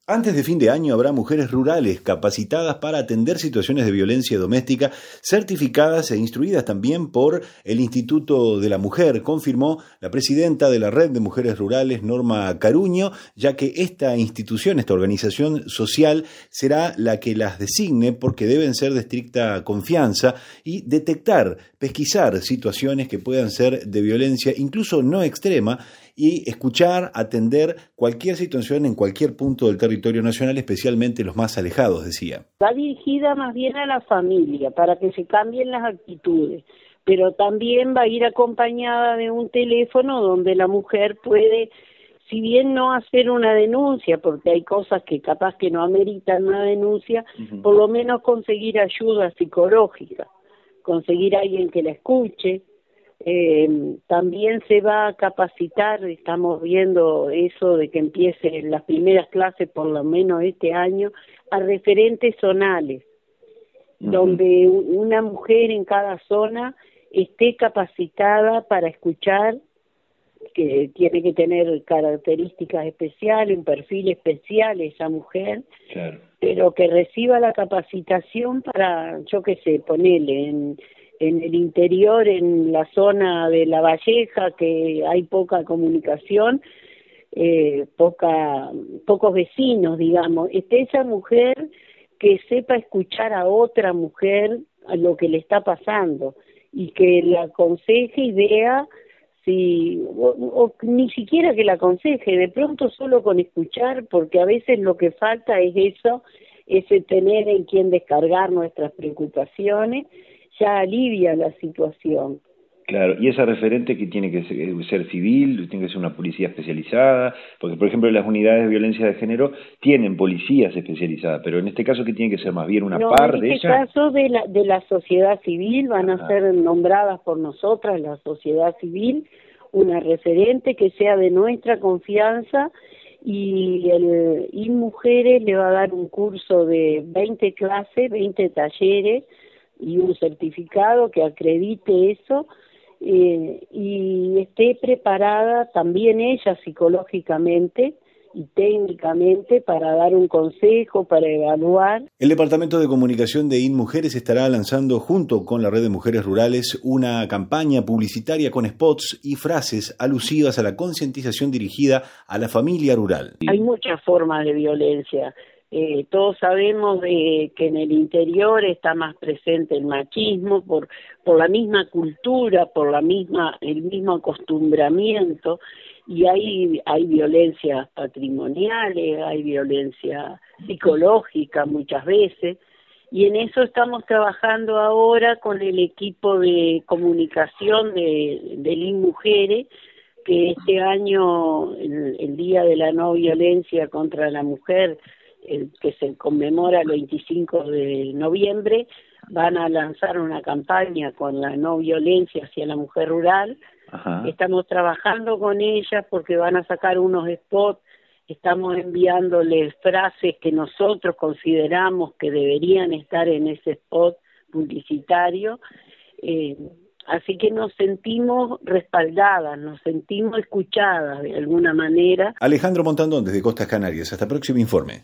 Antes de fin de año habrá mujeres rurales capacitadas para atender situaciones de violencia doméstica, certificadas e instruidas también por el Instituto de la Mujer, confirmó la presidenta de la Red de Mujeres Rurales, Norma Caruño, ya que esta institución, esta organización social, será la que las designe porque deben ser de estricta confianza y detectar, pesquisar situaciones que puedan ser de violencia, incluso no extrema, y escuchar, atender cualquier situación en cualquier punto del territorio nacional, especialmente los más alejados, decía. Va dirigida más bien a la familia, para que se cambien las actitudes, pero también va a ir acompañada de un teléfono donde la mujer puede, si bien no hacer una denuncia, porque hay cosas que capaz que no ameritan una denuncia, por lo menos conseguir ayuda psicológica, conseguir a alguien que la escuche. También se va a capacitar, estamos viendo eso de que empiecen las primeras clases por lo menos este año, a referentes zonales, donde una mujer en cada zona esté capacitada para escuchar, que tiene que tener características especiales, un perfil especial esa mujer, claro, pero que reciba la capacitación para, yo qué sé, ponerle en el interior, en la zona de La Valleja, que hay poca comunicación, pocos vecinos, digamos, esa mujer que sepa escuchar a otra mujer a lo que le está pasando y que la aconseje y vea si, o ni siquiera que la aconseje, de pronto solo con escuchar, porque a veces lo que falta es eso, ese tener en quien descargar nuestras preocupaciones, ya alivia la situación. Claro, y esa referente que tiene que ser civil, tiene que ser una policía especializada, porque por ejemplo las unidades de violencia de género tienen policías especializadas, pero en este caso que tiene que ser más bien una par de ellas. En este caso de la sociedad civil van a ser nombradas por nosotras, la sociedad civil, una referente que sea de nuestra confianza, y el InMujeres le va a dar un curso de 20 clases, 20 talleres y un certificado que acredite eso, y esté preparada también ella psicológicamente y técnicamente para dar un consejo, para evaluar. El Departamento de Comunicación de InMujeres estará lanzando, junto con la Red de Mujeres Rurales, una campaña publicitaria con spots y frases alusivas a la concientización dirigida a la familia rural. Hay muchas formas de violencia. Todos sabemos que en el interior está más presente el machismo por la misma cultura, por el mismo acostumbramiento, y hay violencias patrimoniales, hay violencia psicológica muchas veces, y en eso estamos trabajando ahora con el equipo de comunicación del InMujeres, que este año, el Día de la No Violencia contra la Mujer, que se conmemora el 25 de noviembre, van a lanzar una campaña con la no violencia hacia la mujer rural. Ajá. Estamos trabajando con ellas porque van a sacar unos spots, estamos enviándoles frases que nosotros consideramos que deberían estar en ese spot publicitario, así que nos sentimos respaldadas, nos sentimos escuchadas de alguna manera. Alejandro Montandón, desde Costas Canarias. Hasta próximo informe.